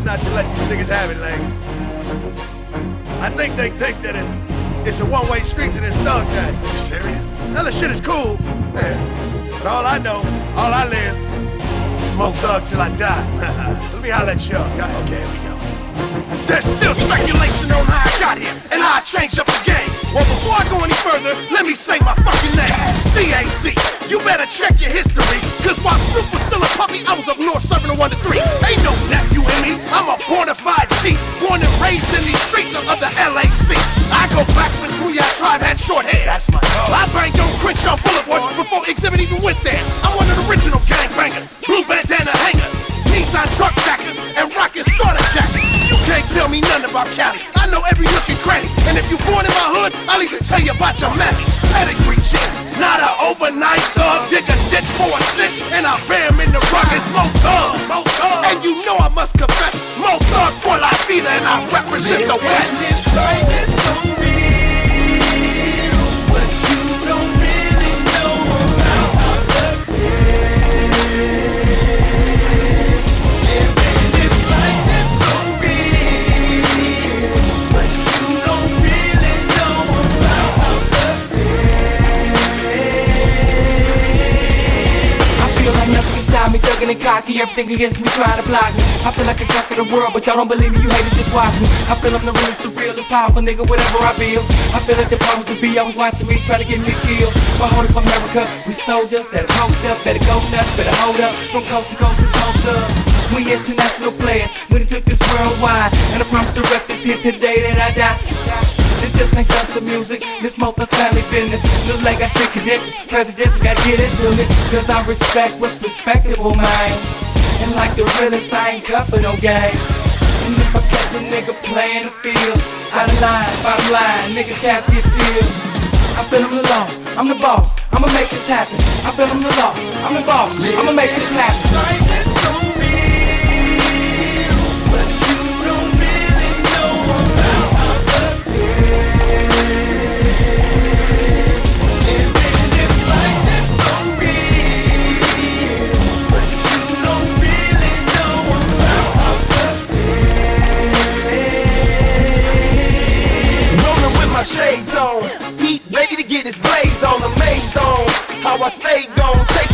better not to let these niggas have it, Lang. I think they think that it's a one-way street to this thug thing. You serious? Now the shit is cool, man. But all I know, all I live, is more thug till I die. Let me holler at y'all. Okay, here we go. There's still speculation on how I got here and how I changed up the game. Well, before I go any further, let me say my fucking name. CAC. You better check your history, cause while Snoop was still a puppy, I was up north serving a 1 to 3. Ain't no nephew in me, I'm a bona fide G, born and raised in these streets of the LAC. I go back when Booyah Tribe had short hair. That's my dog. I banged on Crenshaw Boulevard before Exhibit even went there. I'm one of the original gangbangers, blue bandana hangers, Nissan truck jackers, and rockin' starter jackets. You can't tell me nothing about Cali. I know every nook and cranny, and if you born in my hood, I'll even tell you about your mammy. Pedigree chick, not an overnight thug. Dig a ditch for a snitch, and I bear him in the rug and smoke thug. And you know I must confess, more thug for La Vida, and I represent the West. This life is so real, but you don't really know about how much me thuggin' and cocky, everything against me trying to block me. I feel like I got to the world, but y'all don't believe me, you haters just watch me. I feel I'm the realest, the realest, powerful nigga, whatever I feel. I feel like the powers to be always watching me, trying to get me killed. But hold up, America, we soldiers, better post up, better go nuts, better hold up. From coast to coast, it's most up. We international players, we done took this worldwide, and I promise to rep this here today that I die. This just ain't just the music, this multi-family business. Look like I street credentials, presidents gotta get into it. Cause I respect what's respectable, man. And like the realest, I ain't cut for no game. And if I catch a nigga playing the field, out of line, bottom line, niggas cats get peeled. I feel I'm the law, I'm the boss, I'ma make this happen. I feel I'm the law, I'm the boss, I'ma make this happen. life is so real, but you don't really know about how much shades on, heat ready to get his blaze on, the maze on, how I stay gone, chase